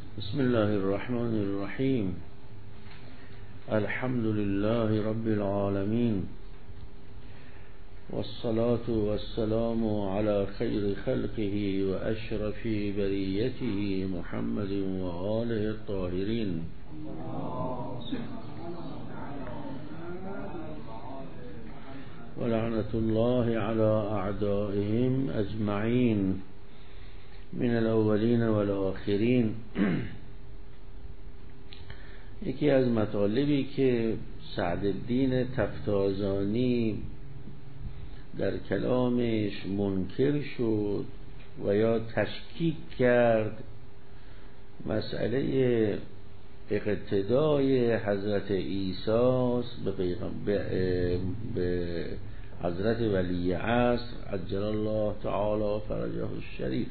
بسم الله الرحمن الرحیم. الحمد لله رب العالمين، والصلاة والسلام على خير خلقه وأشرف بريته محمد وآله الطاهرين. ولعنة الله على أعدائهم أجمعين من الاولین و الاخرین. یکی از مطالبی که سعدالدین تفتازانی در کلامش منکر شد و یا تشکیک کرد، مسئله اقتدای حضرت عیسی به حضرت ولی عصر عجل الله تعالی فرجه الشریف.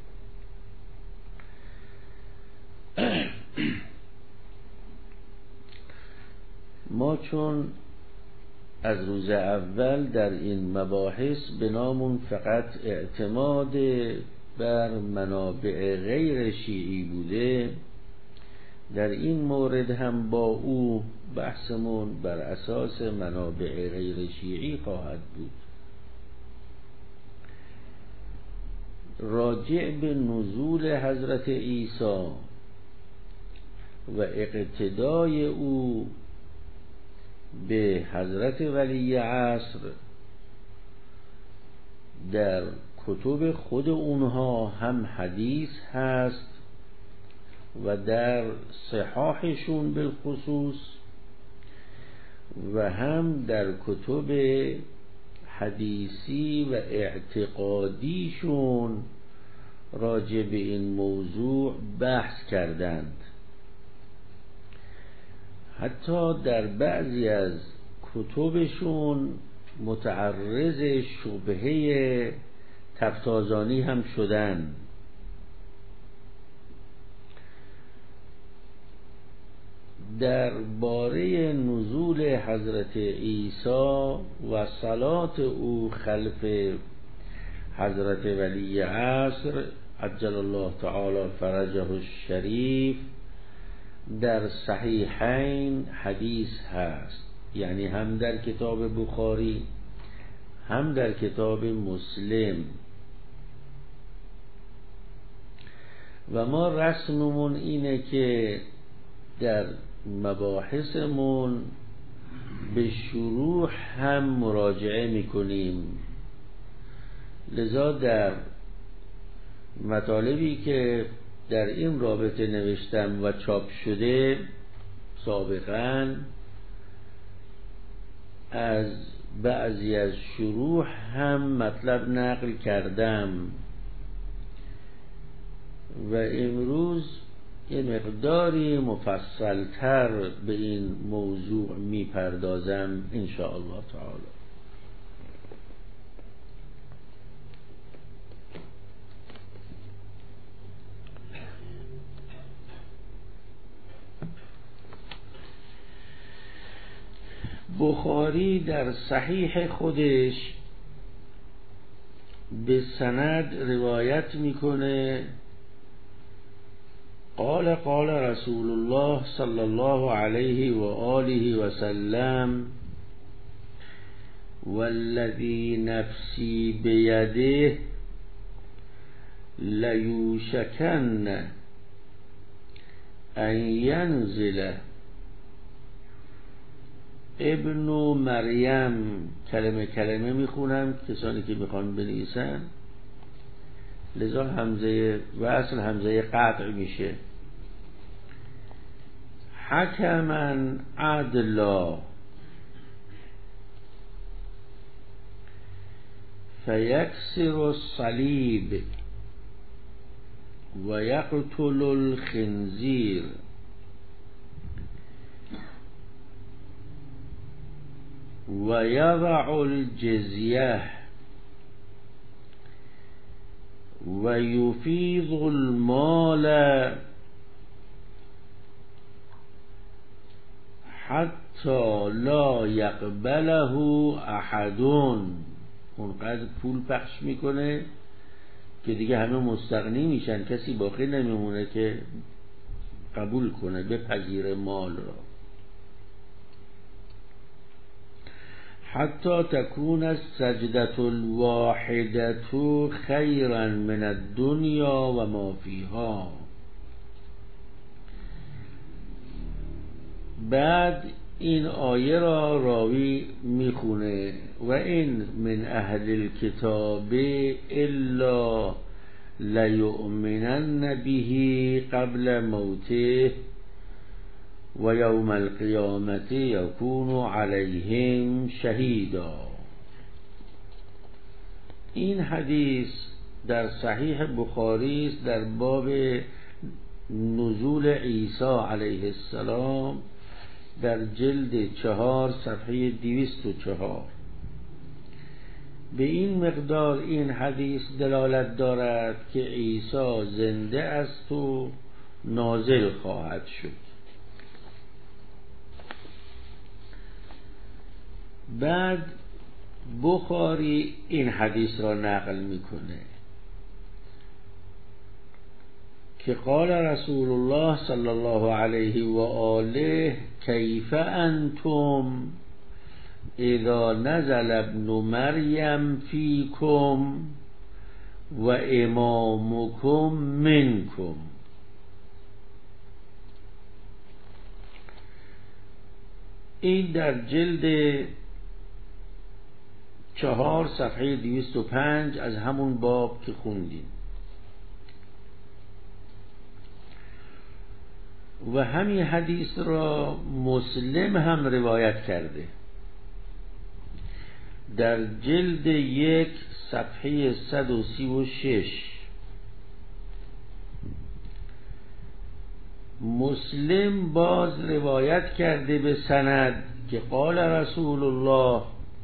ما چون از روز اول در این مباحث بنامون فقط اعتماد بر منابع غیر شیعی بوده، در این مورد هم با او بحثمون بر اساس منابع غیر شیعی خواهد بود. راجع به نزول حضرت عیسی و اقتدای او به حضرت ولی عصر در کتب خود اونها هم حدیث هست و در صحاحشون بالخصوص و هم در کتب حدیثی و اعتقادیشون راجع به این موضوع بحث کردند. حتی در بعضی از کتبشون متعرض شبهه تفتازانی هم شدند. در باره نزول حضرت عیسی و صلات او خلف حضرت ولی عصر عجل الله تعالی فرجه الشریف در صحیحین حدیث هست، یعنی هم در کتاب بخاری هم در کتاب مسلم. و ما رسممون اینه که در مباحثمون به شروح هم مراجعه میکنیم، لذا در مطالبی که در این رابطه نوشتم و چاپ شده سابقاً از بعضی از شروح هم مطلب نقل کردم و امروز یه مقداری مفصلتر به این موضوع میپردازم ان شاء الله تعالی. بخاری در صحیح خودش به سند روایت میکنه قال قال رسول الله صلی الله علیه و آله و سلم والذی نفسی بیده لیوشکن ان ینزل ابن مریم. کلمه کلمه میخونم کسانی که میخوان بنویسن، لذا همزه وصل همزه قطع میشه. حکما عدلا فیکسر الصلیب و یقتل الخنزیر و یضع الجزیه و یفیض المال حتی لا یقبله احد. اونقدر پول پخش میکنه که دیگه همه مستغنی میشن، کسی باقی نمیمونه که قبول کنه، بپذیر مال را. حتی تکون السجدة الواحدة خیرا من الدنیا و ما فیها. بعد این آیه را راوی میخونه: و این من اهل الکتاب الا لیؤمنن به قبل موته و یوم القیامت یکون علیهم شهیدا. این حدیث در صحیح بخاری است، در باب نزول عیسی علیه السلام، در جلد 4 صفحه 204. به این مقدار این حدیث دلالت دارد که عیسی زنده است و نازل خواهد شد. بعد بخاری این حدیث را نقل میکنه که قال رسول الله صلی الله علیه و آله: کیف انتم اذا نزل ابن مریم فیکم و امامکم منکم. این در جلد 4 صفحه 205 از همون باب که خوندیم. و همین حدیث را مسلم هم روایت کرده در جلد 1 صفحه 136. مسلم باز روایت کرده به سند که قال رسول الله: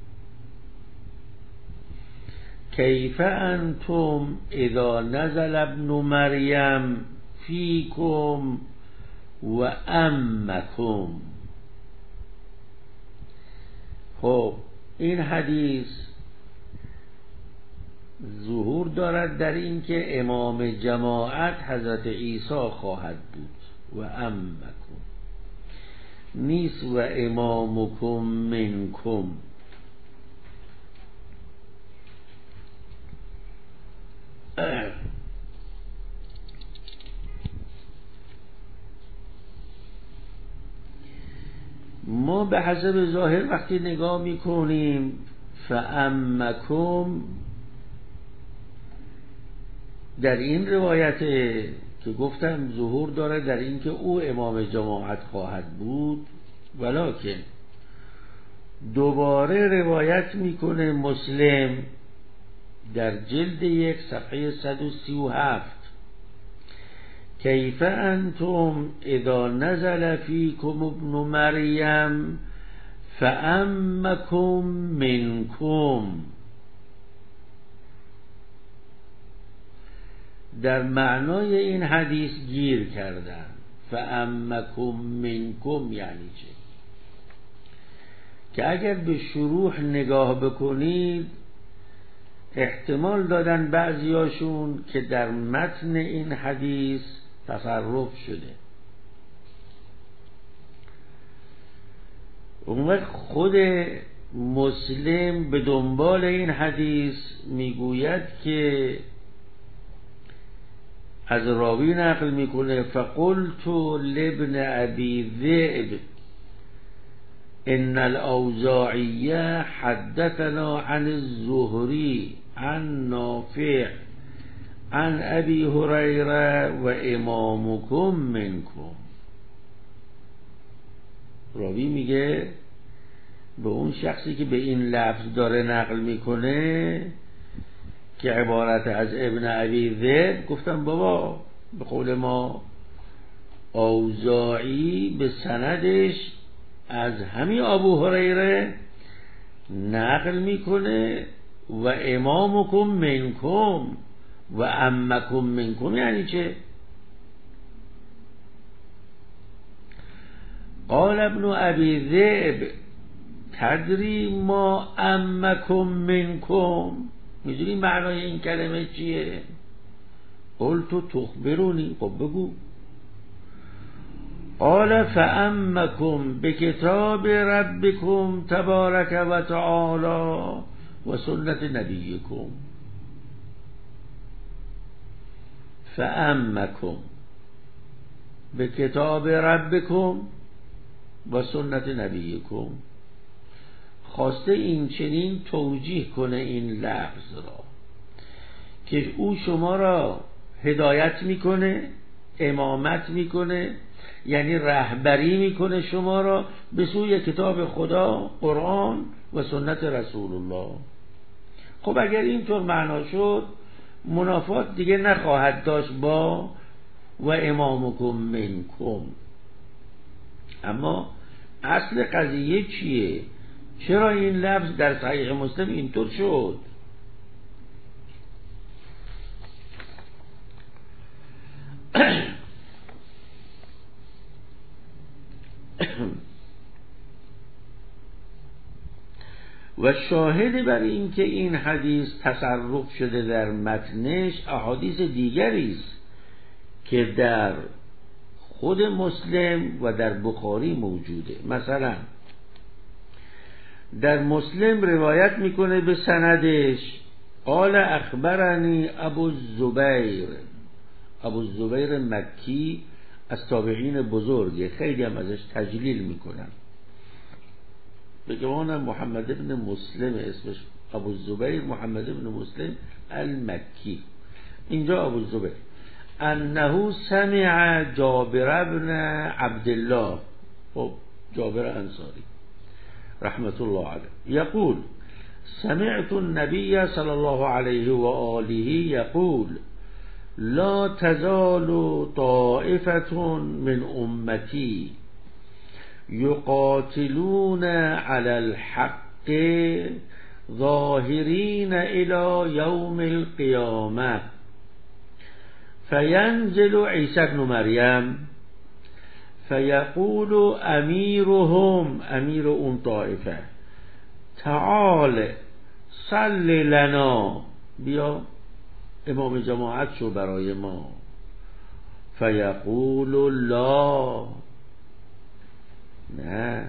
کیف انتم اذا نزل ابن مریم فیکم و امکم. خب این حدیث ظهور دارد در این که امام جماعت حضرت عیسی خواهد بود و امکم، نیست و امامکم منکم. ما به حسب ظاهر وقتی نگاه میکنیم فامکم در این روایت که گفتم ظهور داره در این که او امام جماعت خواهد بود، ولکن دوباره روایت میکنه مسلم در جلد 1 صفحه 137: کیف انتم اذا نزل فیکم ابن مریم فامکم منکم. در معنای این حدیث گیر کردن. فامکم منکم یعنی چه؟ که اگر به شروح نگاه بکنید احتمال دادن بعضیاشون که در متن این حدیث تصرف شده. اون وقت خود مسلم به دنبال این حدیث میگوید که از راوی نقل میکنه: فقلت لابن ابی ذئب ان الاوزاعی حدثنا عن الزهری عن نافع عن ابی هریره و امامکم منکم. راوی میگه به اون شخصی که به این لفظ داره نقل میکنه که عبارت از ابن ابی ذئب، گفتم بابا به قول ما اوزاعی به سندش از همین ابو هریره نقل میکنه و امامکم منکم و امکم منکم یعنی چه؟ قال ابن ابی ذئب تدری ما امکم منکم؟ میدونی معنای این کلمه چیه؟ قلت تخبرونی. خب بگو. قال فأمكم بكتاب ربكم تبارك وتعالى و سنت نبیکم. فأمکم بکتاب ربکم و سنت نبیکم، خواسته این چنین توجیه کنه این لفظ را که او شما را هدایت میکنه، امامت میکنه، یعنی رهبری میکنه شما را به سوی کتاب خدا قرآن و سنت رسول الله. خب اگر اینطور معنا شد منافات دیگه نخواهد داشت با و امامکم منکم. اما اصل قضیه چیه؟ چرا این لفظ در صحیح مسلم اینطور شد؟ و شاهد بر این که این حدیث تصرف شده در متنش احادیث دیگری است که در خود مسلم و در بخاری موجوده. مثلا در مسلم روایت میکنه به سندش قال اخبرنی ابو الزبیر، ابو الزبیر مکی از تابعین بزرگه، خیلی هم ازش تجلیل میکنن. به گمان محمد ابن مسلم اسمش ابو الزبیر، محمد ابن مسلم المکی. اینجا ابو الزبیر انه سمع جابر ابن عبدالله، خب جابر انصاری رحمت الله علیه یقول سمعت النبي صلی الله علیه و آله یقول لا تزال طائفة من امتی يقاتلون على الحق ظاهرين الى يوم القيامة فينزل عيسى بن مريم فيقول أميرهم، أمير اون طائفه، تعال صل لنا، بیا امام جماعت شو برای ما. فیقول لا، نه،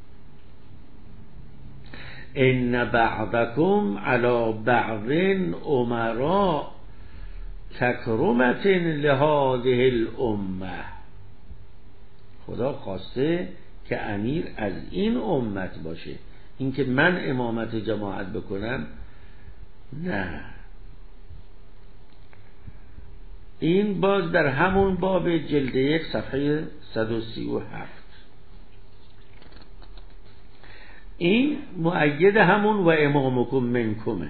ان بعضکم علی بعض امراء تکرمت لهذه الامه. خدا خواسته که امیر از این امت باشه، این که من امامت جماعت بکنم نه. این باز در همون باب جلد 1 صفحه 137. این مؤید همون و امامکم منکمه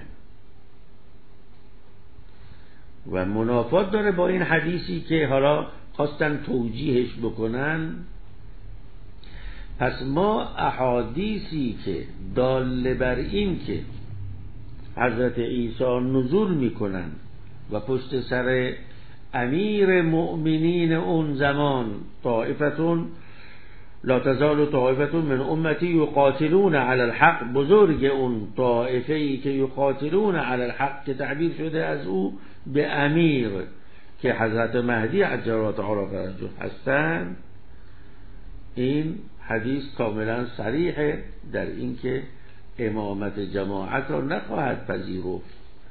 و منافات داره با این حدیثی که حالا خواستن توجیهش بکنن. پس ما احادیثی که دال بر این که حضرت عیسی نزول میکنن و پشت سر امیر مؤمنین اون زمان طائفتون لا تزال طائفتون من امتی یقاتلون علی الحق، بزرگ اون طائفه‌ای که یقاتلون علی الحق که تعبیر شده از او به امیر که حضرت مهدی عجل الله تعالی فرجه هستند، این حدیث کاملا صریحه در این که امامت جماعت را نخواهد پذیرفت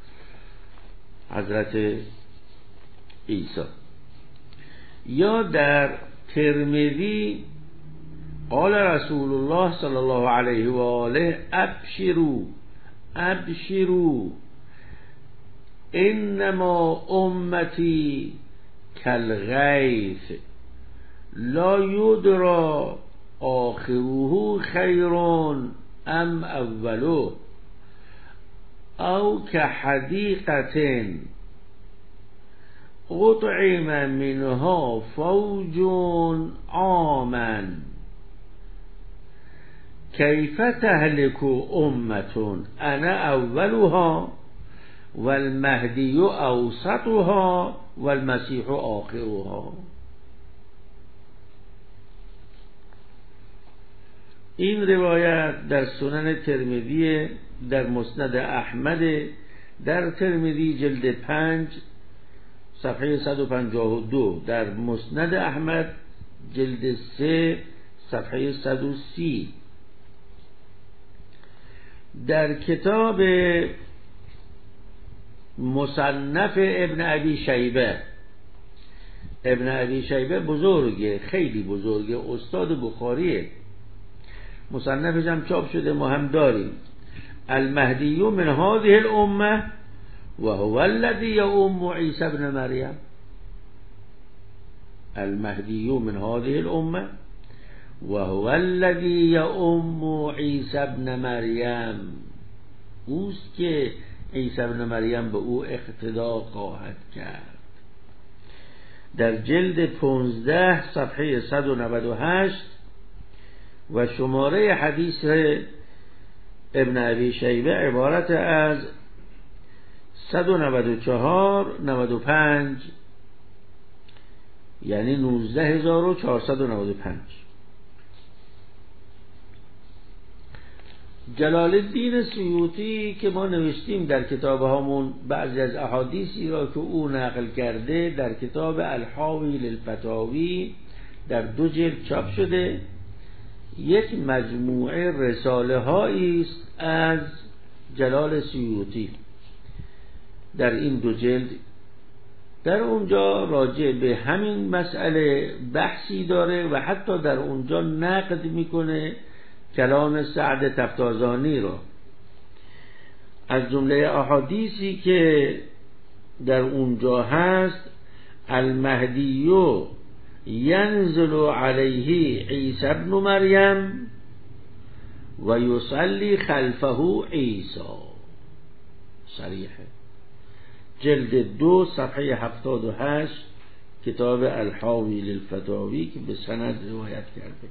حضرت عیسی. یا در ترمذی قال رسول الله صلی الله علیه و آله ابشروا ابشروا انما امتی کالغیث لا یدری آخره خیر ام اوله او کحدیقة قطعم منها فوج عاما کیف تهلک امة انا اولها والمهدی اوسطها والمسیح آخرها. این روایت در سنن ترمذی، در مسند احمد، در ترمذی جلد 5 صفحه 152، در مسند احمد جلد 3 صفحه 130. در کتاب مصنف ابن ابی شیبه، ابن ابی شیبه بزرگه، خیلی بزرگه، استاد بخاریه، مصنفش هم چاپ شده، ما هم داریم. المهدی من هذه الامه و هو الذی یؤم عیسی ابن مریم. المهدی من هذه الامه و هو الذی یؤم عیسی ابن مریم، اوست که عیسی ابن مریم به او اقتدا خواهد کرد. در جلد 15 صفحه 198 و شماره حدیث ابن ابی شیبه عبارت از 194 95، یعنی 19495. جلال الدین سیوطی که ما نوشتیم در کتاب هامون بعضی از احادیثی را که او نقل کرده در کتاب الحاوی للفتاوی در 2 جلد چاپ شده، یک مجموعه رساله هایی است از جلال سیوطی در این 2 جلد. در اونجا راجع به همین مسئله بحثی داره و حتی در اونجا نقد میکنه کلام سعد تفتازانی را. از جمله احادیثی که در اونجا هست: المهدی ینزل علیه عیسی ابن مریم و یصلی خلفه عیسی، صریحه، جلد 2 صفحه 78 کتاب الحاوی للفتاوی که به سند روایت کرده.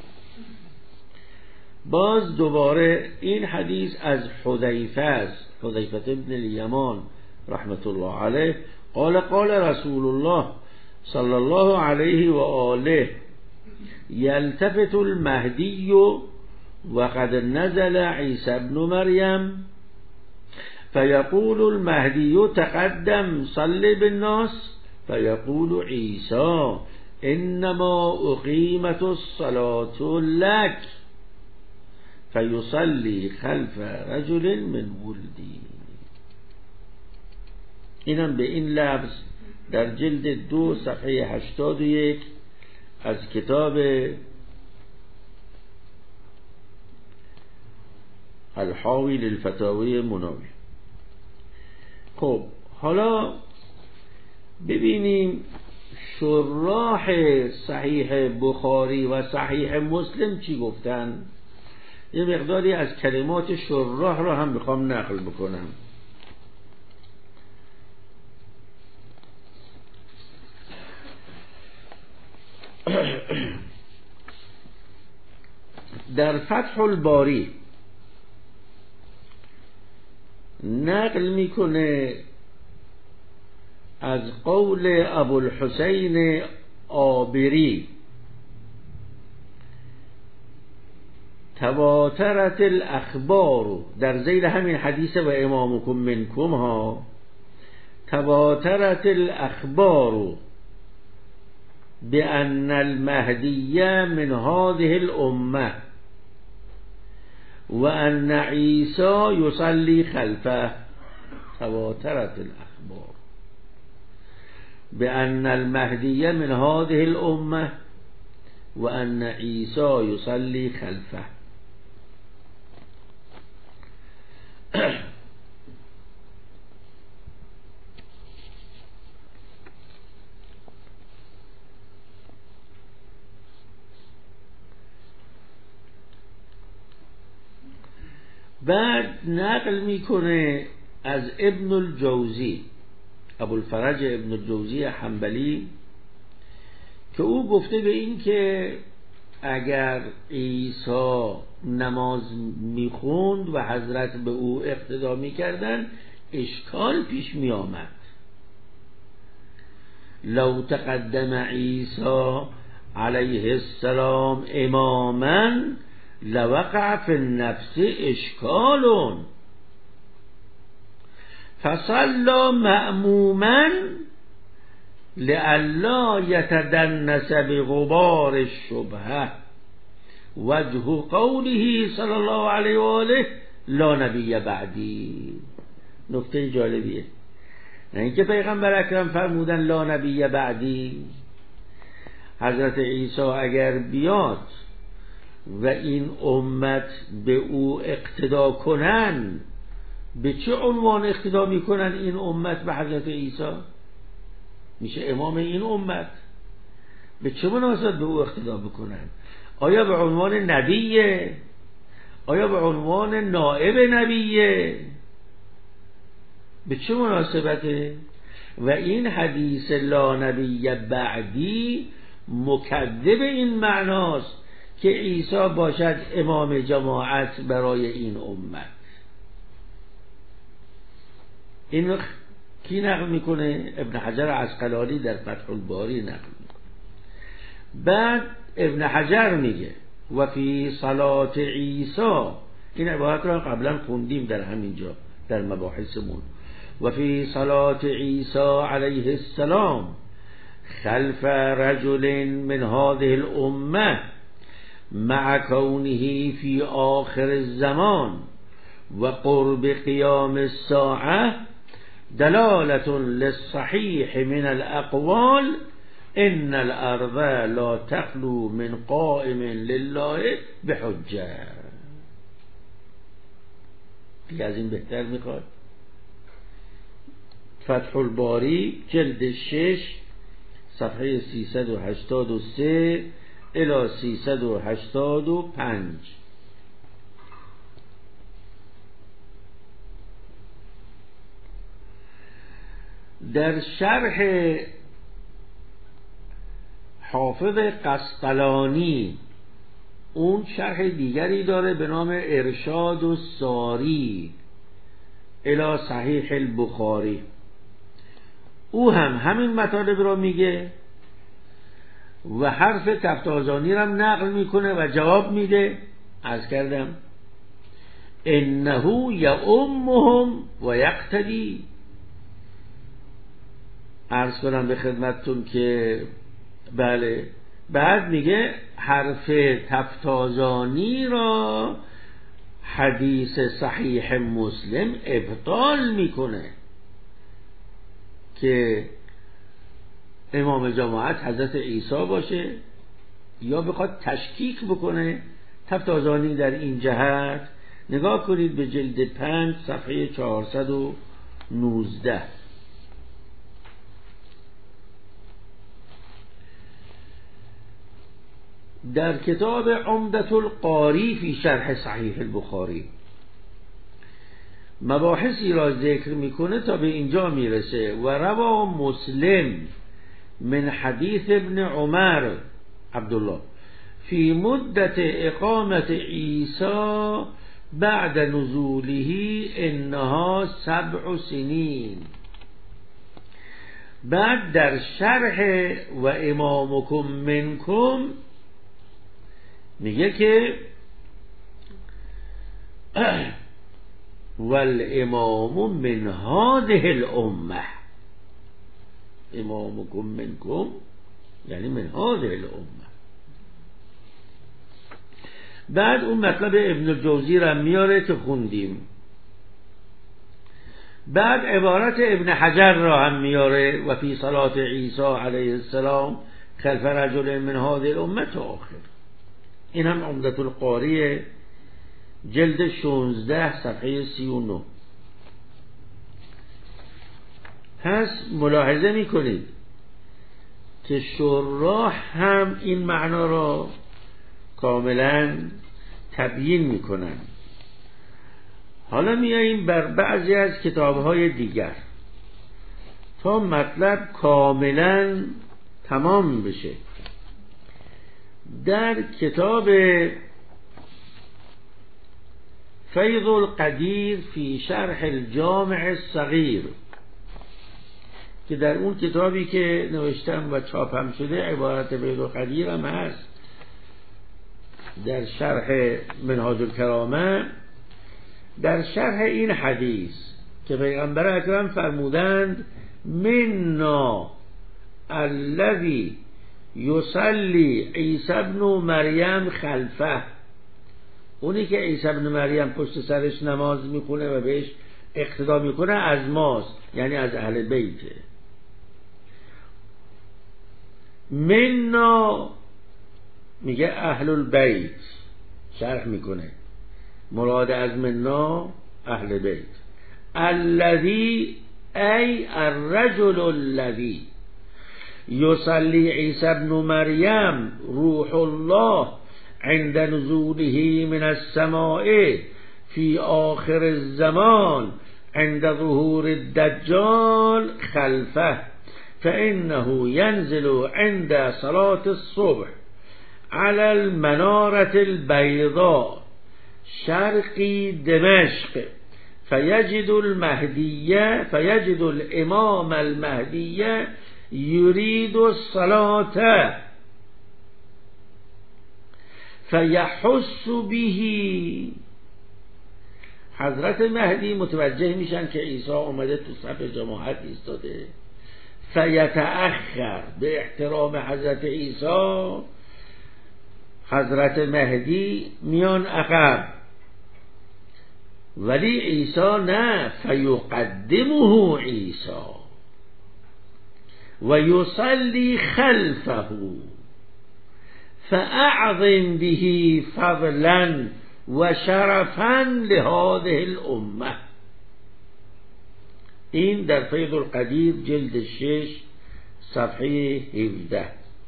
باز دوباره این حدیث از حذیفه است، حذیفه ابن الیمان رحمت الله علیه، قال رسول الله صلی الله علیه و آله یلتفت المهدی و قد نزل عیسی ابن مریم فیقول المهدی تقدم صل بالناس فیقول عیسی انما اقیمت الصلاة لک فیصلی خلف رجل من ولدی. اینم به این لفظ در جلد 2 صفحه 81 از کتاب الحاوی للفتاوی مناوی. خب حالا ببینیم شراح صحیح بخاری و صحیح مسلم چی گفتن. یه مقداری از کلمات شراح را هم میخوام نقل بکنم. در فتح الباری نقل میکنه از قول ابوالحسین آبری: تواترت الاخبار، در ذیل همین حدیث و امامکم منکم ها، تواترت الاخبار بأن المهدی من هذه الامه و ان عیسی یصلی خلفه. تواترت الاخبار بأن المهدی من هذه الامه و ان عیسی یصلی خلفه. بعد نقل میکنه از ابن الجوزی، ابوالفرج ابن الجوزی حنبلی، که او گفته به این که اگر عیسی نماز میخوند و حضرت به او اقتدا میکردن اشکال پیش میآمد. لو تقدم عیسی علیه السلام اماما لوقع فی النفس اشکال فصلی مأموما لئلا یتدنس بغبار الشبهه وجه قوله صلی الله علیه و آله لا نبی بعدی. نکته جالبیه، نه اینکه پیغمبر اکرم فرمودن لا نبی بعدی، حضرت عیسی اگر بیاد و این امت به او اقتدا کنن، به چه عنوان اقتدا میکنن این امت به حضرت عیسی؟ میشه امام این امت، به چه مناسبت به او اقتدا بکنن؟ آیا به عنوان نبیه؟ آیا به عنوان نائب نبیه؟ به چه مناسبته؟ و این حدیث لا نبی بعدی مکذب این معناست که عیسی باشد امام جماعت برای این امت. این کی نقل میکنه؟ ابن حجر عسقلانی در فتح الباری نقل میکنه. بعد ابن حجر میگه و فی صلات عیسی، این عبارت را قبلا خوندیم در همینجا در مباحثمون، و فی صلات عیسی علیه السلام خلف رجل من هذه الامه مع كونه في آخر الزمان و قرب قیام الساعه دلالة للصحيح من الأقوال إن الأرض لا تخلو من قائم لله بحجة. دیگه از این بهتر میخواد؟ فتح الباری جلد 6 صفحه 383 الی 385. در شرح حافظ قسطلانی، اون شرح دیگری داره به نام ارشاد الساری الی صحیح البخاری، او هم همین مطالب را میگه و حرف تفتازانی را نقل میکنه و جواب میده. عرض کردم انه یؤمهم و یقتدی. عرض کنم به خدمتتون که بله، بعد میگه حرف تفتازانی را حدیث صحیح مسلم ابطال میکنه که امام جماعت حضرت عیسی باشه، یا بخواد تشکیک بکنه تفتازانی در این جهت. نگاه کنید به جلد 5 صفحه 419. در کتاب عمدة القاری فی شرح صحیح البخاری مباحثی را ذکر میکنه تا به اینجا میرسه و روا مسلم من حدیث ابن عمر عبدالله فی مدت اقامت عیسی بعد نزوله انها 7 سنین. بعد در شرح و امامکم منکم میگه که والامام من هذه الامه، امامکم منکم یعنی من هذه الامه. بعد اون مطلب ابن الجوزی را میاره که خوندیم. بعد عبارت ابن حجر را هم میاره و فی صلات عیسی علیه السلام خلف رجل من هذه الامه تا آخر. این هم عمدة القاری جلد 16 صفحه 39. پس ملاحظه میکنید که شراح هم این معنا را کاملا تبیین میکنن. حالا میاییم بر بعضی از کتابهای دیگر تا مطلب کاملا تمام بشه. در کتاب فیض القدیر فی شرح الجامع الصغیر که در اون کتابی که نوشتم و چاپم شده عبارت فیض القدیر هم هست، در شرح منهاج الکرامه، در شرح این حدیث که پیغمبر اکرم فرمودند منا الذی یصلی عیسی ابن مریم خلفه، اونی که عیسی ابن مریم پشت سرش نماز میخونه و بهش اقتدا میکنه از ماست، یعنی از اهل بیته. منا میگه اهل البیت، شرح میکنه مراد از منا اهل بیت. الذی ای الرجل الذی یصلی عیسی ابن مریم روح الله عند نزوله من السماء فی آخر الزمان عند ظهور الدجال خلفه فإنه ينزل عند صلاة الصبح على المنارة البيضاء شرق دمشق فيجد الإمام المهدي يريد الصلاة فيحس به. حضرت مهدی متوجه میشن که عیسی اومده تو صف جماعت ایستاده، فیتأخر، به احترام حضرت عیسی حضرت مهدی میان عقب، ولی عیسی نه، فیقدمه عیسی و یصلی خلفه فاعظم به فضلا و شرفا لهذه الامه. این در فیض القدیر جلد 6 صفحه 17.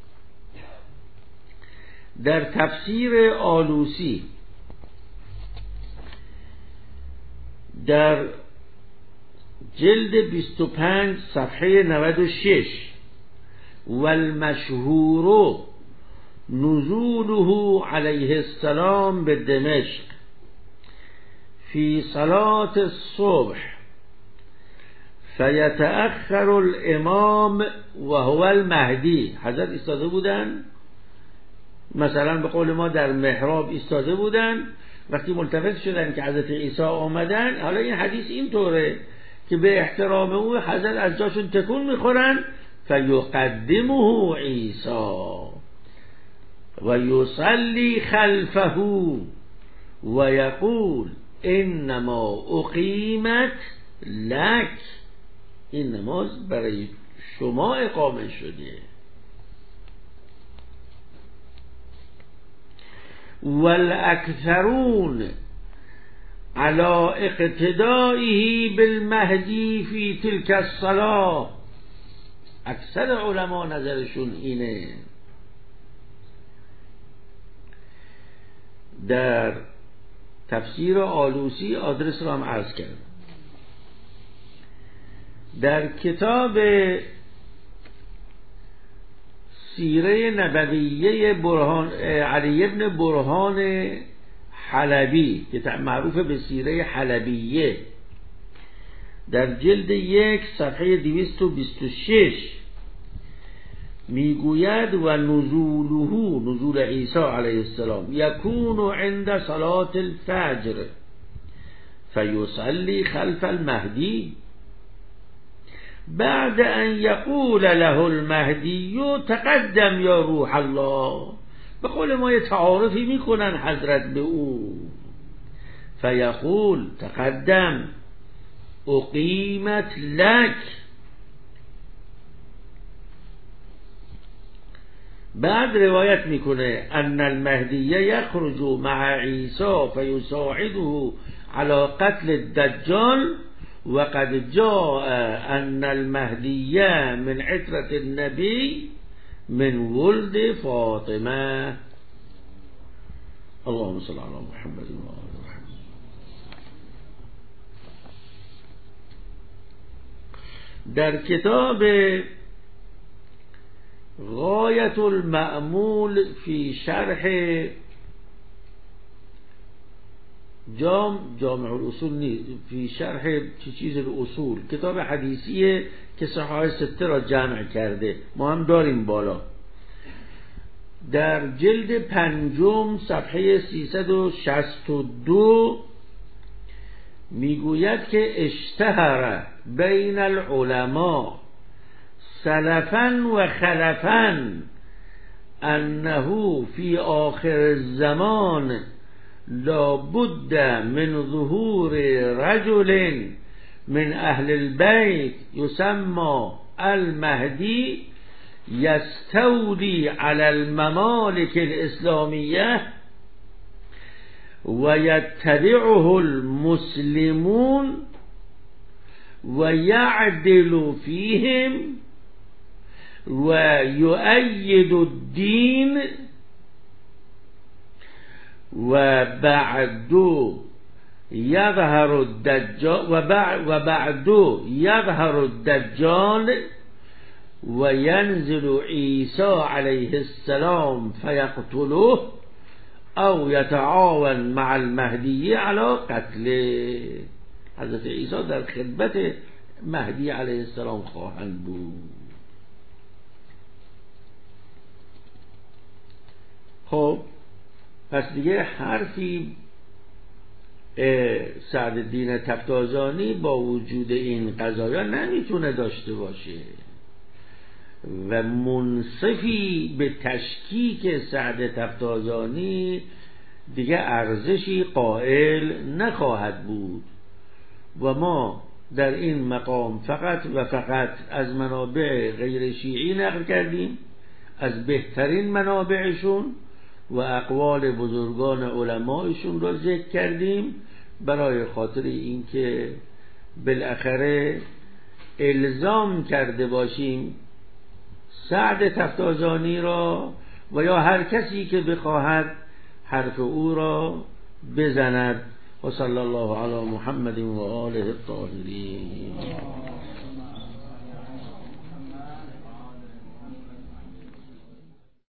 در تفسیر آلوسی در جلد 25 صفحه 96 والمشهور نزوله علیه السلام به دمشق فی صلاة الصبح فیتأخر الامام و هو المهدی. حضرت ایستاده بودن، مثلا به قول ما در محراب ایستاده بودن، وقتی ملتفت شدن که حضرت عیسی آمدن، حالا این حدیث این طوره که به احترام او حضرت از جاشون تکون میخورن، فیقدمه عیسی و یصلی خلفه و یقول انما اقیمت لک، این نماز برای شما اقامه شده. والاکثرون على اقتدائه بالمهدی فی تلك الصلاة، اکثر علما نظرشون اینه. در تفسیر آلوسی آدرس را هم عرض کردم. در کتاب سیره نبویه علی ابن برهان حلبی که معروف به سیره حلبیه، در جلد 1 صفحه 226 میگوید و نزول عیسی علیه السلام یکون عند صلاة الفجر فیصلی خلف المهدی بعد ان یقول له المهدی تقدم یا روح الله. به قول ما یه تعارفی میکنن حضرت به او، فیقول تقدم اقیمت لک. بعد روایت میکنه ان المهدی یخرج مع عیسی فیساعده على قتل الدجال وقد جاء ان المهدی من عترة النبی من ولد فاطمه. اللهم صل علی محمد و آل محمد. در کتاب غایت المأمول فی شرح جامع الاصول نیست، فی شرح چیز الاصول، کتاب حدیثیه که صحاح 6 را جمع کرده، ما هم داریم بالا. در جلد 5 صفحه 362 میگوید که اشتهر بین العلماء سلفا و خلفا انه فی آخر الزمان لابد من ظهور رجل من اهل البيت يسمى المهدي يستولي على الممالك الإسلامية ويتبعه المسلمون ويعدل فيهم ويؤيد الدين وبعد يظهر الدجال وينزل عيسى عليه السلام فيقتله او يتعاون مع المهدی على قتله. حضرت عیسی در خدمت مهدی علیه السلام خواهند بود. خب پس دیگه حرفی سعدالدین تفتازانی با وجود این قضایا نمیتونه داشته باشه و منصفی به تشکیک سعد تفتازانی دیگه ارزشی قائل نخواهد بود و ما در این مقام فقط و فقط از منابع غیر شیعی نقل کردیم، از بهترین منابعشون و اقوال بزرگان علمایشون را ذکر کردیم برای خاطر اینکه بالاخره الزام کرده باشیم سعد تفتازانی را و یا هر کسی که بخواهد حرف او را بزند. و صلی الله علی محمد و آله الطاهرین.